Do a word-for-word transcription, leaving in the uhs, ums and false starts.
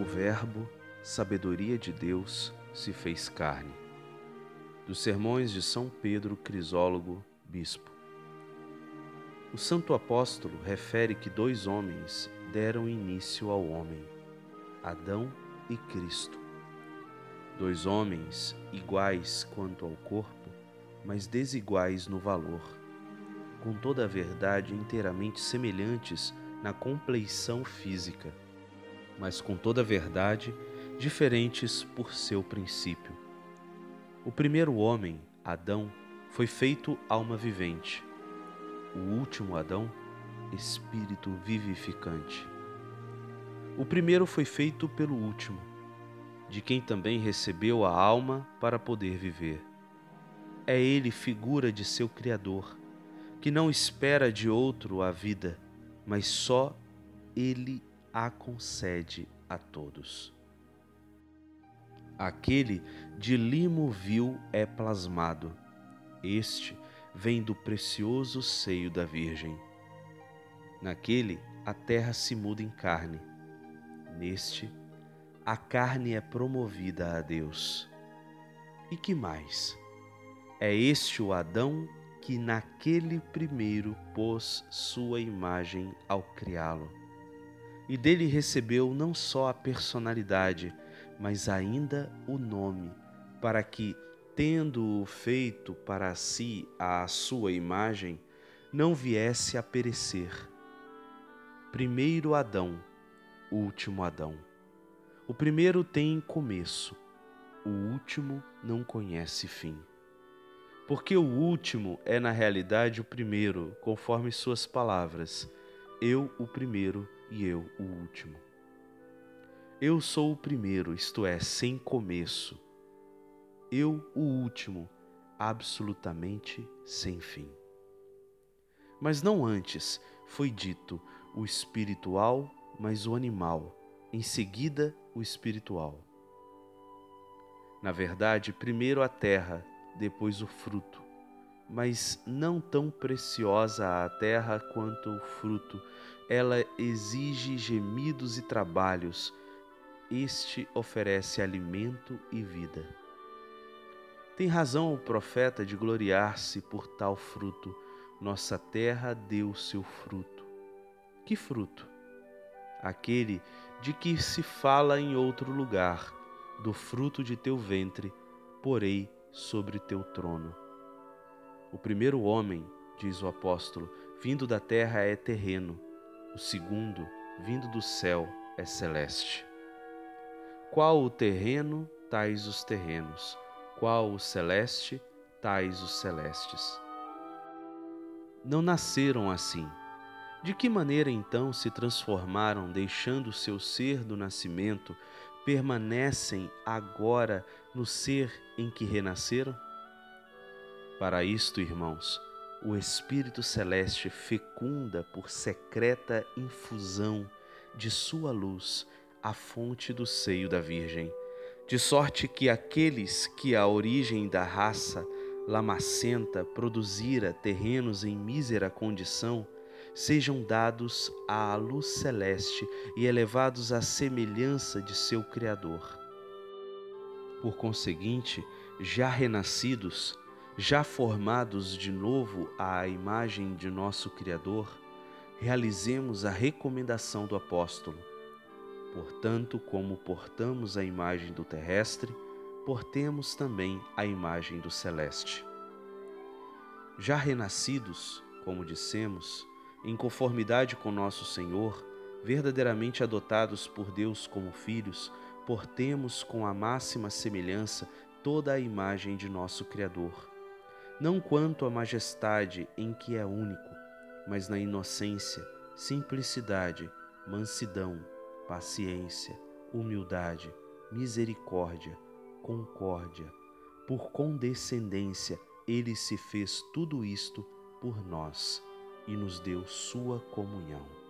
Verbo, sabedoria de Deus, se fez carne. Dos sermões de São Pedro Crisólogo, bispo. O santo apóstolo refere que dois homens deram início ao homem, Adão e Cristo. Dois homens iguais quanto ao corpo, mas desiguais no valor, com toda a verdade inteiramente semelhantes na compleição física, mas com toda a verdade diferentes por seu princípio. O primeiro homem, Adão, foi feito alma vivente. O último Adão, espírito vivificante. O primeiro foi feito pelo último, de quem também recebeu a alma para poder viver. É ele figura de seu Criador, que não espera de outro a vida, mas só ele a concede a todos. Aquele de limo vil é plasmado. Este vem do precioso seio da Virgem. Naquele, a terra se muda em carne. Neste, a carne é promovida a Deus. E que mais? É este o Adão que naquele primeiro pôs sua imagem ao criá-lo. E dele recebeu não só a personalidade, mas ainda o nome, para que, tendo-o feito para si à sua imagem, não viesse a perecer. Primeiro Adão, último Adão. O primeiro tem começo, o último não conhece fim. Porque o último é na realidade o primeiro, conforme suas palavras, eu o primeiro e eu o último. Eu sou o primeiro, isto é, sem começo. Eu o último, absolutamente sem fim. Mas não antes foi dito o espiritual, mas o animal, em seguida o espiritual. Na verdade, primeiro a terra, depois o fruto, mas não tão preciosa a terra quanto o fruto. Ela exige gemidos e trabalhos, este oferece alimento e vida. Tem razão o profeta de gloriar-se por tal fruto. Nossa terra deu seu fruto. Que fruto? Aquele de que se fala em outro lugar, do fruto de teu ventre, porei sobre teu trono. O primeiro homem, diz o apóstolo, vindo da terra é terreno, o segundo, vindo do céu, é celeste. Qual o terreno, tais os terrenos, qual o celeste, tais os celestes. Não nasceram assim. De que maneira então se transformaram, deixando seu ser do nascimento, permanecem agora no ser em que renasceram? Para isto, irmãos, o Espírito Celeste fecunda por secreta infusão de sua luz a fonte do seio da Virgem, de sorte que aqueles que a origem da raça lamacenta produzira terrenos em mísera condição, sejam dados à luz celeste e elevados à semelhança de seu Criador. Por conseguinte, já renascidos, já formados de novo à imagem de nosso Criador, realizemos a recomendação do apóstolo. Portanto, como portamos a imagem do terrestre, portemos também a imagem do celeste. Já renascidos, como dissemos, em conformidade com nosso Senhor, verdadeiramente adotados por Deus como filhos, portemos com a máxima semelhança toda a imagem de nosso Criador. Não quanto à majestade em que é único, mas na inocência, simplicidade, mansidão, paciência, humildade, misericórdia, concórdia. Por condescendência, ele se fez tudo isto por nós e nos deu sua comunhão.